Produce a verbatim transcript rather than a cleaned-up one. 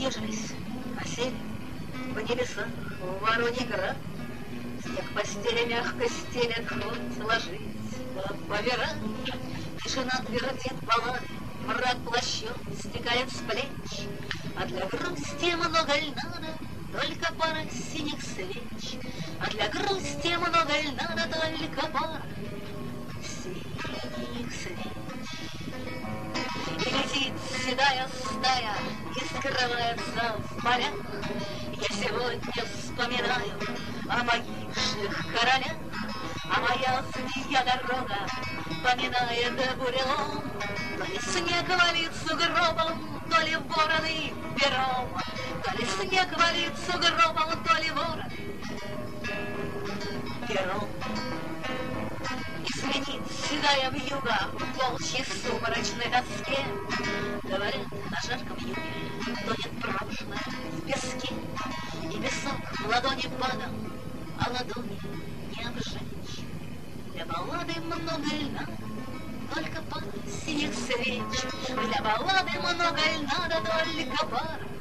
съежились, осели в небесах в Вороньий град. Снег постели мягко стелет, хоть ложись по верам. Тишина твердит баллады, мрак плащом стекает с плеч, а для грусти много ль надо, только пара синих свеч. А для грусти много ль надо, только пара синих свеч. И летит седая стая, и скрывается в полях. Я сегодня вспоминаю о погибших королях, а моя змея дорога поминает бурелом. То ли снег валит сугробом, то ли вороны пером, то ли снег валит сугробом, то ли вороны пером. И сменит седая вьюга в волчьей сумрачной тоске. Говорят, на жарком юге тонет прошлое в песке, и песок в ладони падал, а ладони не обжечь. Для баллады много льна, только пара синих свеч. Для баллады много ль надо, только пара